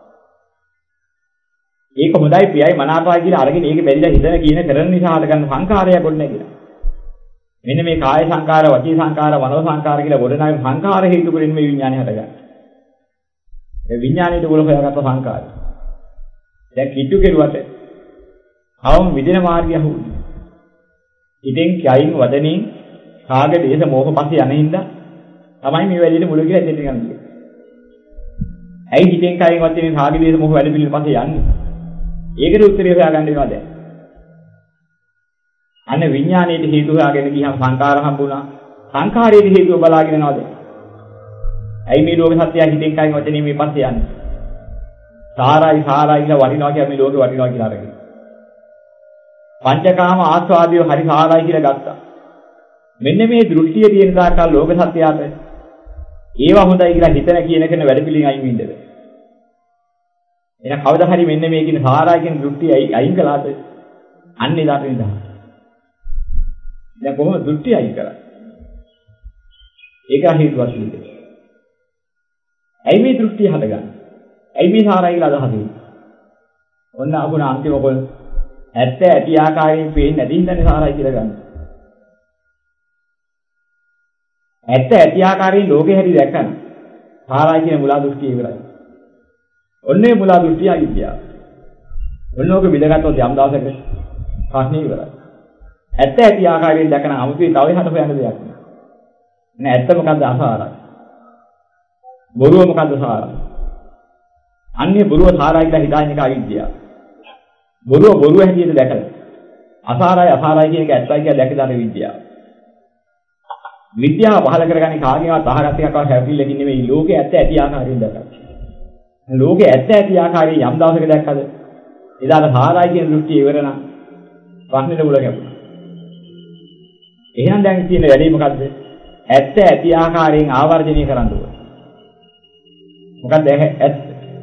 A: ඒක හොඳයි ප්‍රියයි මනාපයි කියලා අරගෙන ඒක බැරිලා හිතන කියන කරන නිසා හටගන්න සංකාරය ගොඩ නැගිලා. මෙන්න මේ කාය සංකාර, වචී සංකාර, මනෝ සංකාර කියලා ගොඩනගන සංකාර හේතු කරගෙන මේ විඥානය හටගන්නේ. ඒ විඥානයේ තුල හොයාගත්ත සංකාරය. දැන් කිට්ටු කෙරුවට අවම විදින මාර්ගය හුන්නේ. ඉතින් කයින් වදනින් කාග දේශ මොහ පස්සේ යන හින්දා තමයි මේ වැඩේට මුල කියලා දෙන්න ගන්නේ. ඇයි හිතෙන් කයින් වදනින් කාග දේශ මොහ වැඩ පිළිවෙල පස්සේ යන්නේ? ඒකට උත්තරය හොයාගන්න වෙනවා දැන්. අන්න විඥානයේ හේතු හොයාගෙන ගියහම සංකාර හම්බුණා. සංකාරයේ හේතුව බලාගෙන යනවා දැන්. ඇයි මේ ලෝක සත්‍යය හිතෙන් කයින් වදනින් මේ පස්සේ යන්නේ? සාරයි කියලා වටිනවා කියලා මේ ලෝකේ වටිනවා කියලා අරගෙන. පංචකාම ආස්වාදය හරි සාරයි කියලා ගත්තා. මෙන්න මේ දෘෂ්ටිය තියෙන තාක්කල් ලෝක සත්‍යයට ඒවා හොඳයි කියලා හිතන කියන කෙන වැඩ පිළිගින් අයින් වෙන්න බෑ. එහෙනම් කවදා හරි මෙන්න මේ කියන සාරයි කියන දෘෂ්ටිය අයින් කළාද අන්නේ දාට නිදහස්. දැන් කොහොමද දෘෂ්ටි අයින් කරන්නේ? ඒක හේතුවක් නෙවෙයි. ඇයි මේ දෘෂ්ටිය හටගන්නේ? ඇයි මේ සාරයි කියලා අදහස් වෙන්නේ? ඔන්න අපුණ අන්තිම කොල් ඇත්ත ඇති ආකාරයෙන් පේන්නේ නැති හින්දානේ සාරයි කියලා ගන්න. ඇත්ත ඇති ආකාරයෙන් ලෝකේ හැටි දැක්කම සාරයි කියන මුලා දෘෂ්ටිය ඉවරයි. ඔන්නේ මුලා දෘෂ්ටිය අවිද්‍යාව. ඔන්නෝක විදගත්තොත් යම් දවසක ප්‍රශ්නේ ඉවරයි. ඇත්ත ඇති ආකාරයෙන් දැකන අමුතුවේ තව එහාට හොයන්න දෙයක් නෑ. නෑ ඇත්ත මොකද්ද අසාරයි. බොරුව මොකද්ද සාරයි. අන්නේ බොරුව සාරයි කියලා හිතාගෙන එක අවිද්‍යාව. බොරුව හැටියට දැකලා අසාරයි කියන එක ඇත්තයි කියලා දැක ගන්න විද්‍යාව. විද්‍යාව පහල කරගන්නේ කාගේවත් අහගත් එකක් හැපිල්ලකින් නෙමෙයි ලෝකේ ඇත්ත ඇති ආකාරයෙන් දැකලා. ලෝකේ ඇත්ත ඇති ආකාරයෙන් යම් දවසක දැක්කද එදාට සාරයි කියන දෘෂ්ටිය ඉවර නම් ප්‍රශ්නෙට මුල ගැපුණා. එහෙනම් දැන් තියෙන වැඩේ මොකද්ද? ඇත්ත ඇති ආකාරයෙන් ආවර්ජනය කරන්න ඕනේ. මොකක්ද ඇත්ත?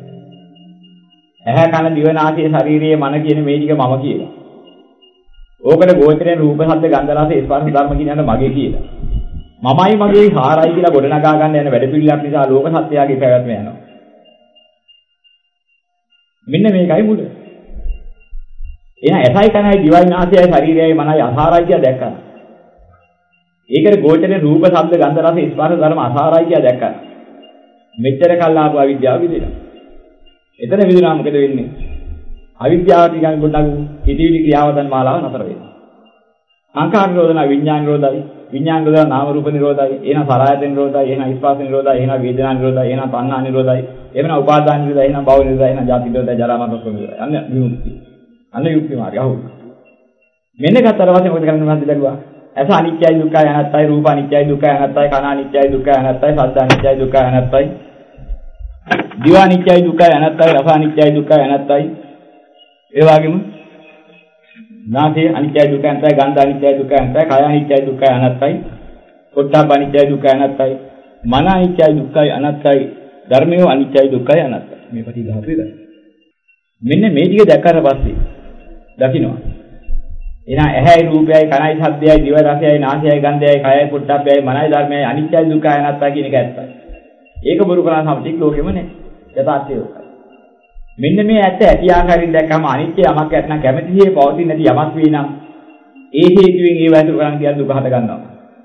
A: ඇහැ කන දිව නාසය ශරීරයේ මන කියන මේ ටික මම කියලා. ඕකට ගෝචරයෙන් රූප ශබ්ද ගන්ධ රස ස්පර්ශ ධර්ම කියන යන මගේ කියලා. මමයි මගේ හාරයි කියලා ගොඩනගා ගන්න යන වැඩ පිළිලක් නිසා ලෝක සත්‍යයගේ පැවැත්ම යනවා. මෙන්න මේකයි මුල. එහෙනම් ඇසයි කනයි දිවයි නාසයයි ශරීරයයි මනයි අසාරයි කියලා දැක්කම. ඒකට ගෝචරයෙන් රූප ශබ්ද ගන්ධ රස ස්පර්ශ ධර්ම අසාරයි කියලා දැක්කම. මෙච්චර කල් ආපු අවිද්‍යාව විදිනවා. එතන විදුනා මොකද වෙන්නේ? අවිද්‍යාව ටිකෙන් ගොඩනගු හිතවිලි ක්‍රියාවදන් මාලාව නතර වෙනවා. සංඛාර නිරෝධන විඥාන නිරෝධයි. විඥාන නිරෝධන නාම රූප නිරෝධයි. එහෙනම් සලආයතන නිරෝධයි. එහෙනම් ස්පර්ශ නිරෝධයි. එහෙනම් වේදනා නිරෝධයි. එහෙනම් තණ්හා නිරෝධයි. එහෙනම් උපාදාන නිරෝධයි. එහෙනම් භව නිරෝධයි. එහෙනම් ජාති නිරෝධයි. ජරා මරණ දුක් නිරෝධයි. අන්න විමුක්තිය. අන්න යුක්ති මාර්ගය. අහු. මෙන්න ගත්තර පස්සේ මොකද කරන්නේ මහත් දරුවා? ඇස අනිත්‍යයි දුක්ඛයි අනාත්තයි රූප අනිත්‍යයි දුක්ඛයි අනාත්තයි කන අනිත්‍යයි දුක්ඛයි අනාත්තයි ශබ්ද අනිත්‍යයි දුක්ඛයි අනාත්තයි දිව අනිත්‍යයි දුක්ඛයි අනාත්තයි රස අනිත්‍යයි දුක්ඛයි අනාත්තයි ඒ වගේම නාසය අනිත්‍යයි දුක්ඛයි අනාත්තයි ගන්ධ අනිත්‍යයි දුක්ඛයි අනාත්තයි කය අනිත්‍යයි දුක්ඛයි අනාත්තයි පොට්ටබ්බ අනිත්‍යයි දුක්ඛයි අනාත්තයි මන අනිත්‍යයි දුක්ඛයි අනාත්තයි ධර්මය අනිත්‍යයි දුක්ඛයි අනාත්තයි මේ පැටි ගහපු එක. මෙන්න මේ ටික දැක්කට පස්සේ දකින්නවා. එහෙනම් ඇහැයි රූපයයි කනයි ශබ්දයයි දිව රසයයි නාසයයි ගන්ධයයි කයයි පුට්ටබ්බයයි මනයි ධර්මයයි අනිත්‍යයි දුක්ඛයි අනාත්තයි කියන එක ඇත්තයි. ඒක බොරු කරන සම්පතික් ලෝකෙම නේ. යථාර්ථය උකයි. මෙන්න මේ ඇත්ත ඇති ආකාරයෙන් දැක්කම අනිත්‍ය යමක් ඇත්නම් කැමැතිසේ පවතින නැති යමක් වේ නම් ඒ හේතුවෙන් ඒ වෛතුරු කරන් කියන දුක හට ගන්නවා.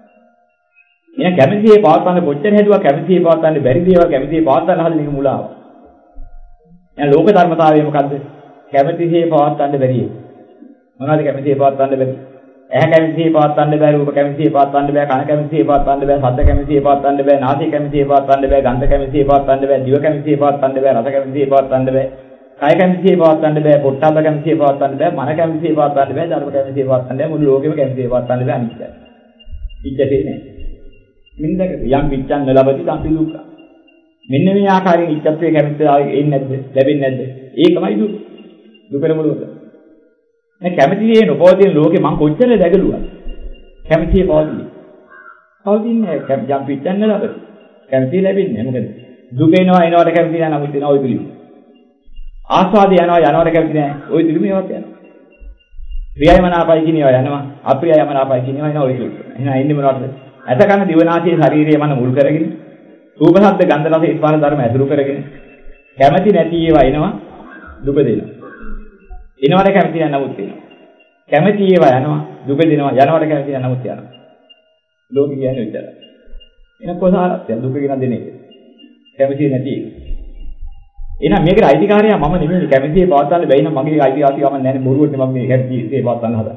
A: එහෙනම් කැමැතිසේ පවත්වන්න කොච්චර හැදුවා කැමැතිසේ පවත්වන්න බැරි දේවල් කැමැතිසේ පවත්වන්න හදන එක මුලාව. එහෙනම් ලෝක ධර්මතාවය මොකද්ද? කැමැතිසේ පවත්වන්න බැරි. මොනවද කැමැතිසේ පවත්වන්න බැරි? ඇහැ කැමැතිසේ පවත්වන්න බෑ, රූප කැමැතිසේ පවත්වන්න බෑ, කන කැමැතිසේ පවත්වන්න බෑ, ශබ්ද කැමැතිසේ පවත්වන්න බෑ, නාසය කැමැතිසේ පවත්වන්න බෑ, ගන්ධ කැමැතිසේ පවත්වන්න බෑ, දිව කැමැතිසේ පවත්වන්න බෑ, රස කැමැතිසේ පවත්වන්න බෑ, කය කැමැතිසේ පවත්වන්න බෑ, පොට්ටබ්බ කැමැතිසේ පවත්වන්න බෑ, මන කැමැතිසේ පවත්වන්න බෑ, ධර්ම කැමැතිසේ පවත්වන්න බෑ, මුළු ලෝකෙම කැමැතිසේ පවත්වන්න බෑ අනිත්‍යයි. ඉච්ඡතේ නෑ. මෙන්න දැක යම් පිච්ඡන් ලැබති සම්පි දුක්ඛ. මෙන්න මේ ආකාරයෙන් ඉච්ඡත්වයේ කැමැත්ත එන්නේ නැද්ද? ලැබෙන්නේ නැද්ද? ඒකමයි දුක. දුකේ මුලක. මේ කැමැතිසේ නොපවතින ලෝකේ මං කොච්චර දැකලුවා. කැමැතිසේ පවතින. පවතින්නේ යම් පිච්ඡන් ලැබති. කැමැතිය ලැබෙන්නේ මොකද? දුක එනවා එනවට කැමැති නැහැ නමුත් එනවා ඔය පිළිම. ආස්වාදය යනවා යනවට කැමති නැහැ. ওই පිළිමේවත් යනවා. ප්‍රියයමනාපයි කියන ඒවා යනවා. අප්‍රියයමනාපයි කියන ඒවා එනවා ඔය පිළිම. එහෙනම් ඉන්නේ මොනවද? ඇතකන දිවනාසයේ ශාරීරිය මන මුල් කරගෙන රූප ශබ්ද ගන්ධ රස ස්පර්ශ ධර්ම ඇසුරු කරගෙන කැමැති නැති ඒවා එනවා දුක දෙනවා. එනවට කැමති නැහැ නමුත් එනවා. කැමැති ඒවා යනවා දුක දෙනවා යනවට කැමති නැහැ නමුත් යනවා. ලෝක කියන්නේ විතරයි. එන කොහාරත් දුක කියන දෙන එක. කැමති නැති එක. එහෙනම් මේකට අයිතිකාරයා මම නෙමෙයි කැමැතිේ පවත්වන්න බැයි නම් මගේ අයිතිවාසිකම නැහැ බොරුවට මම මේ කැමැතිේ පවත්වන්න හදන්නේ.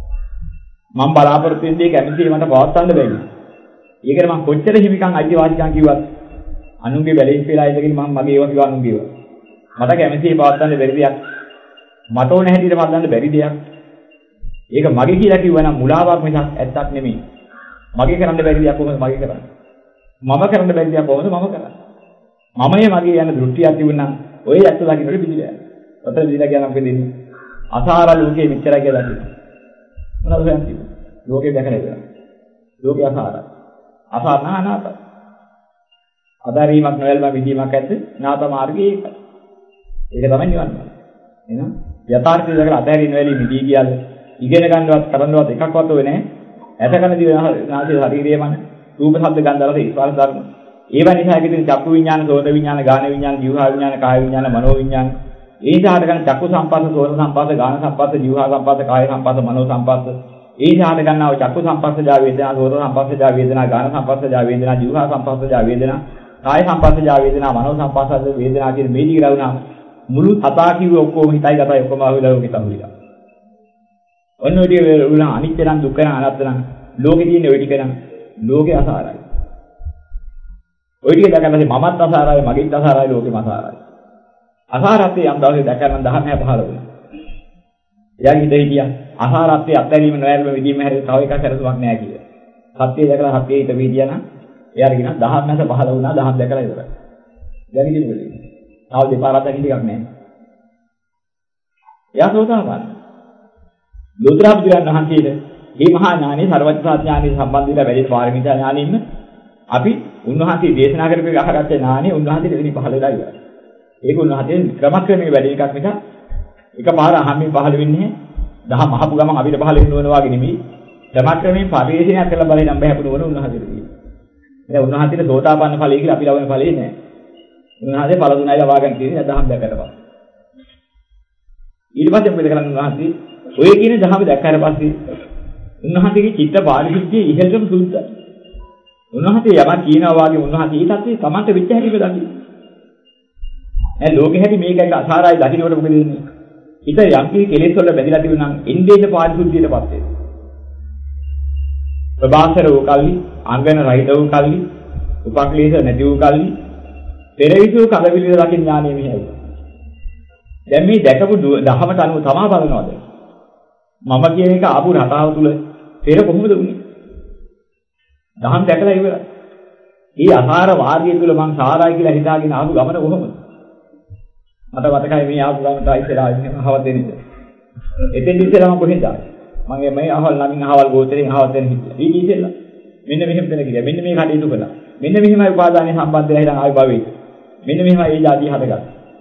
A: මම බලාපොරොත්තු වෙන්නේ කැමැතිේ මට පවත්වන්න බැයි. ඒකට මම කොච්චර හිමිකම් අයිතිවාසිකම් කිව්වත් අනුන්ගේ බැලෙන්ස් වෙලා ඉඳගෙන මම මගේ ඒවා කිව්වා අනුන්ගේ ඒවා. මට කැමැතිේ පවත්වන්න බැරි දෙයක්. මට ඕන හැටියට පවත්වන්න බැරි දෙයක්. ඒක මගේ කියලා කිව්වනම් මුලාවක් මිසක් ඇත්තක් නෙමෙයි. මගේ කරන්න බැරි දෙයක් කොහොමද මගේ කරන්නේ? මම කරන්න බැරි දෙයක් කොහොමද මම කරන්නේ? මමයේ මගේ යන දෘෂ්ටියක් තිබුණා ඔය ඇත්ත දකින්නට පිළිදලා. ඔතන දිලා ගියා නම් මොකද වෙන්නේ? අසාර ලෝකේ මෙච්චරයි කියලා දකින්න. මොනවද කියන්නේ? ලෝකේ දැකලා ඉවරයි. ලෝකේ අසාරයි. අසාර නානාත. අදාරීමක් නොවැල්ම විදීමක් ඇද්ද? නාත මාර්ගයේ ඒකයි. ඒක තමයි නිවන් මාර්ගය. එහෙනම් යථාර්ථය දැකලා අතහැරින්න වෙලී මිදී ගියාද? ඉගෙන ගන්නවත් කරන්නවත් එකක්වත් වෙන්නේ නැහැ. ඇතකන දිවනාසයේ ශරීරයේ මන රූප ශබ්ද ගන්ධ රස ස්පර්ශ ධර්ම ඒවා නිසා ඇතිවෙන චක්කු විඥාන, සෝත විඥාන, ගාන විඥාන, જીවහා විඥාන, කාය විඥාන, මනෝ විඥාන. ඒ නිසාට ගන්න චක්කු සම්පස්ස, සෝත සම්පස්ස, ගාන සම්පස්ස, જીවහා සම්පස්ස, කාය සම්පස්ස, මනෝ සම්පස්ස. ඒ නිසාට ගන්නා චක්කු සම්පස්සජා වේදනා, සෝත සම්පස්සජා වේදනා, ගාන සම්පස්සජා වේදනා, જીවහා සම්පස්සජා වේදනා, කාය සම්පස්සජා වේදනා, මනෝ සම්පස්සජා වේදනා කියන මේ ටික ලැබුණා මුළු සතා කිව්ව ඔක්කොම හිතයි ගතයි ඔක්කොම ආවිලා ලෝකෙ තමයි. ඔන්න ඔය ටික වුණා අනිත්‍ය නම් දුක්ඛ නම් අනාත්ම නම් ලෝකෙ තියෙන ඔය ටික නම් ලෝකේ අසාරයි. ඔය ටික දැකලා මමත් අසාරයි මගෙත් අසාරයි ලෝකෙම අසාරයි. අසාරත්වයේ යම් දවසක දැකලා නම් 10 පහළ වුණා. එයාගේ හිතේ හිටියා අසාරත්වයේ අත්හැරීම නොයල්ම විදීම හැරෙන්න තව එකක් කරසුමක් නැහැ කියලා. සත්‍යය දැකලා සත්‍යයේ හිත වීදියා නම් එයාට කියන 10 නැස පහළ වුණා 10 දැකලා ඉවරයි. දැන් ඉතින් මොකද? තව දෙපාරක් දැකින් ටිකක් නැහැ. එයා සෝතාපන්න. ලෝතර බුදුරන් වහන්සේට මේ මහා ඥානෙ සර්වඥතා ඥානෙ සම්බන්ධ වෙලා වැඩි පාරමිතා ඥානෙ ඉන්න අපි උන්වහන්සේ දේශනා කරපු එක අහගත්ත ඥානෙ උන්වහන්සේට එදින පහළ වෙලා ඉවරයි. ඒක උන්වහන්සේ ක්‍රමක්‍රමයෙන් වැඩි එකක් නිසා එකපාර අහම්මින් පහළ වෙන්නේ දහම අහපු ගමන් අපිට පහළ වෙන්න ඕන වගේ නෙමෙයි. ක්‍රමක්‍රමයෙන් පරිශීලනය කරලා බලේ නම් බහැපුණ ඕන උන්වහන්සේට කියනවා. දැන් උන්වහන්සේට සෝතාපන්න ඵලය කියලා අපි ලබන ඵලෙ නෑ. උන්වහන්සේ ඵල තුනයි ලබා ගන්න තියෙන්නේ දහම් දැක්කට පස්සේ. ඊට පස්සේ මොකද කරන්නේ උන්වහන්සේ? ඔය කියන දහම දැක්කට පස්සේ උන්වහන්සේගේ චිත්ත පාරිශුද්ධිය ඉහළටම සුද්ධයි. උන්වහන්සේ යමක් කියනවා වාගේ උන්වහන්සේ ඒ தත්ත්වය Tamante වෙච්ච හැටි දකින්න. දැන් ලෝකෙ හැටි මේකයි අසාරයි දකින්නකොට මොකද වෙන්නේ? හිත යම් කිසි කෙලෙස් වල බැඳලා තිබුණා නම් ඉන්ද්‍රිය පාරිශුද්ධියටපත් වෙනවා. ප්‍රබාසර වූ කල්ලි, අංගන රහිත වූ කල්ලි, උපක්ලේශ නැති වූ කල්ලි, පෙරවිසු කලවිලිය දකින්න ඥානෙ මෙහෙයි. දැන් මේ දැකපු දහමට අනුව තමා බලනවාද? මම කියන එක ආපු රටාව තුල පෙර කොහොමද වුනේ? දහම් දැකලා ඉවරයි. මේ අසාර වාර්ගය තුල මං සාරයි කියලා හිතාගෙන ආපු ගමන කොහොමද? මට මතකයි මේ ආපු ගමනට ඉස්සරහා අහවල් දෙන්නේ. එතෙන් ඉස්සරහා මම කොහෙන්ද ආවේ? මම මේ අහවල් නමින් අහවල් ගෝත්‍රයෙන් අහවල් දෙන්න හිටියා. ඊට ඉස්සෙල්ලා මෙන්න මෙහෙම දෙන කිය. මෙන්න මේ කටයුතු කළා. මෙන්න මෙහෙමයි උපාදානයේ සම්බන්ධ වෙලා හිටන් ආවේ භවෙයි. මෙන්න මෙහෙමයි ඒ જાතිය හදගත්තා.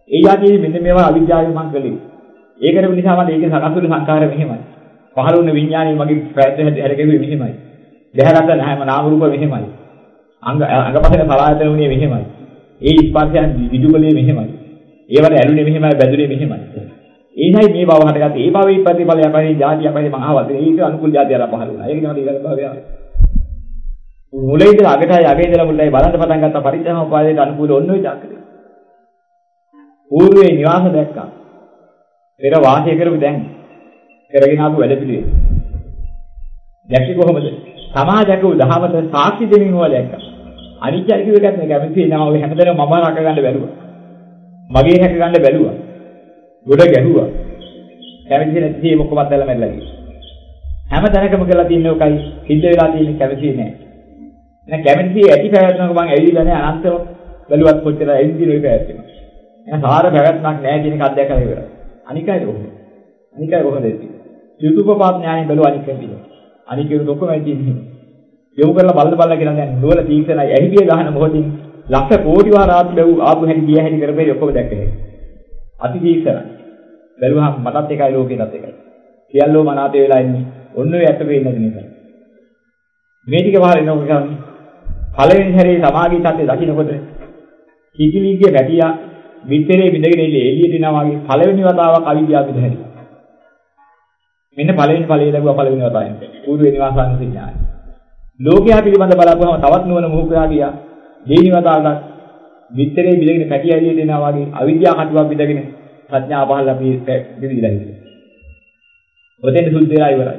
A: ඒ යාතියේ මෙන්න මේවා අවිද්‍යාවෙන් මං කළේ. ඒකට නිසා මම ඒකේ සකස් වුණු සංකාර මෙහෙමයි. පහළ වුණ විඥානය මගේ ප්‍රයත්න හැරගෙවි මෙහෙමයි. දැහැරත නැහැම නාම රූප මෙහෙමයි. අංගපතේ සලආයතන උනේ මෙහෙමයි. ඒ ස්පර්ශයන් විදුකලේ මෙහෙමයි. ඒවට ඇලුනේ මෙහෙමයි බැඳුනේ මෙහෙමයි. ඒයි මේ භව හටගත්තේ. ඒ භවයේ ප්‍රතිඵලයක් වගේ જાතියක් වගේ මම අහවල්. ඒක අනුකූල જાතියක් පහළ වුණා. ඒක තමයි ඊළඟ භවය. මුලින් ඉඳලා අගටයි අගේ ඉඳලා මුලින්යි බලන්න පටන් ගත්ත පරිත්‍යාගෝපාදයට අනුකූල ඔන්න ඔය જાතිය. పూర్වේ නිවාස දැක්කා. පෙර වාසය කරපු දැන් කරගෙන ආපු වැඩ පිළිවෙල. දැක්කේ කොහොමද? සමාජයක උදාහමත සාක්ෂි දෙමින් වල දැක්කා. අනිත්‍යයි කියව එකත් නේ කැමති වෙනවා. ඔය හැමදේම මම රක ගන්න බැලුවා. මගේ හැක ගන්න බැලුවා. ගොඩ ගැහුවා. කැමති නැති මොකවත් දැල්ලා මැරලා ගියා. හැම තැනකම කරලා තියෙන එකයි සිද්ධ වෙලා තියෙන්නේ කැමති නෑ. නැ කැමති ඇති පැවැත්මක මං ඇවිල්ලා නෑ අනන්තව බැලුවත් කොච්චර ඇවිදින එක පැවැත්ම. එහෙනම් සාර පැවැත්මක් නෑ කියන එක අධ්‍යයනය කරලා. අනිකයි කොහොමද? අනිකයි කොහොමද තියෙන්නේ? චතුප්පපාත ඥාණයෙන් බැලුවා අනිකයි තියෙන්නේ. අනිකේ ඔක්කොම තියෙන්නේ. යොමු කරලා බලලා කියලා දැන් නුවර තීක්ෂණයි ඇහිපිය ගහන මොහොතින් ලක්ෂ කෝටි වාර ආපු හැටි ගිය හැටි කරපේ ඔක්කොම දැක්කේ. අති තීක්ෂණයි. බැලුවහම මටත් එකයි ලෝකෙටත් එකයි. සියල්ලෝ මනාතේ වෙලා ඉන්නේ. ඔන්න ඔය ඇත්ත වෙන්නේ නැති නිසා. මේ ටික වහල එනකොට කියන්නේ පළවෙනි හැරේ සමාගී තත්ත්වය දකින්නකොට කිකිලිගේ වැටියා විතරේ විඳගෙන ඉන්නේ එළියට එනවා වගේ පළවෙනි වතාවක් අවිද්‍යාව විදහැරි. මෙන්න පළවෙනි ඵලයේ ලැබුවා පළවෙනි වතාවෙන්. පූර්වේ නිවාසාන ඥානයි. ලෝකයා පිළිබඳ බලපුවම තවත් නුවණ මොහොකයා ගියා. දෙවෙනි වතාවට විතරේ විඳගෙන පැටියා එළියට එනවා වගේ අවිද්‍යාව කටුවක් විදගෙන ප්‍රඥා පහළ අපි දෙවිලා ඉන්නේ. ඔතෙන් සුද්ධ වෙලා ඉවරයි.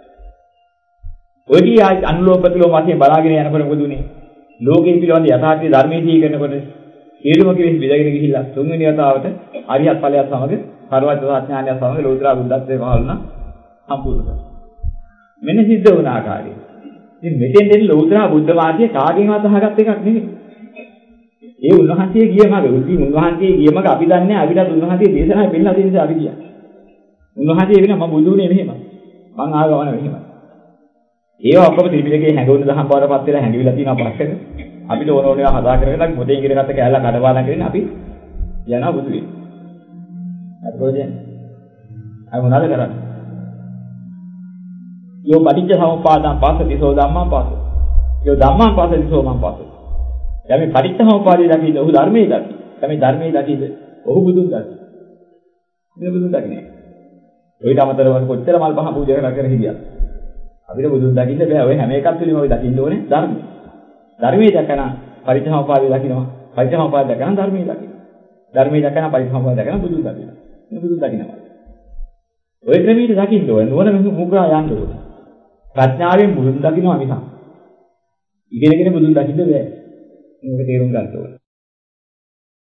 A: ඔයදී අනුලෝම ප්‍රතිලෝම වශයෙන් බලාගෙන යනකොට මොකද උනේ? ලෝකයේ පිළිබඳ යථාර්ථය ධර්මයේ දී කරනකොට හේතුම කිවිස් විදගෙන ගිහිල්ලා තුන්වෙනි වතාවට අරියත් ඵලයක් සමග සර්වඥ ඥානය සමග ලෝතර බුද්ධත්වයේ පහළ වුණා සම්පූර්ණ කරා. මෙන්න සිද්ධ වුණ ආකාරය. ඉතින් මෙතෙන් දෙන ලෝතර බුද්ධ වාක්‍යය කාගෙන්වත් අහගත් එකක් නෙමෙයි. ඒ උන්වහන්සේ ගිය මග උන්වහන්සේ ගිය මග අපි දන්නේ අපිටත් උන්වහන්සේ දේශනාවේ පෙන්නලා තියෙන නිසා අපි ගියා. උන්වහන්සේ වෙන මම බුදුනේ මෙහෙමයි. මං ආගමන මෙහෙමයි. ඒවා ඔක්කොම ත්‍රිපිටකයේ හැඟවුණු දහම් බවටපත් වෙලා හැඟවිලා තියෙනවා පස්සෙක. අපිට ඕන ඕන ඒවා හදා කරගෙන අපි මොතේ ඉගෙන ගත්ත කැලලා කඩපාඩම් කරගෙන අපි යනවා බුදු වෙන්න. හරි ප්‍රයෝජන. අය මොනවද කරන්නේ? යෝ පටිච්ච සමුප්පාදං පස්සති සෝ ධම්මං පස්සති. යෝ ධම්මං පස්සති සෝ මං පස්සති. යමි පටිච්ච සමුප්පාදේ දකින්න ඔහු ධර්මයේ දකි. යමි ධර්මයේ දකිද ඔහු බුදුන් දකි. මේ බුදුන් දකින්නේ. ඔයිට අමතරව කොච්චර මල් පහ පූජා කරලා කර හිටියා. අපිට බුදුන් දකින්න බෑ. ඔය හැම එකක් තුලින්ම ඔය දකින්න ඕනේ ධර්මය. ධර්මයේ දකන පරිත්‍යාගෝපාදේ දකින්නවා. පරිත්‍යාගෝපාදේ දකන ධර්මයේ දකින්න. ධර්මයේ දකන පරිත්‍යාගෝපාදේ දකන බුදුන් දකින්න. මේ බුදුන් දකින්නවා. ඔය ක්‍රමයට දකින්න ඕනේ. නුවණ මුගා යන්න ඕනේ. ප්‍රඥාවෙන් බුදුන් දකින්නවා මිසක් ඉගෙනගෙන බුදුන් දකින්න බෑ. මේක තේරුම් ගන්න ඕනේ.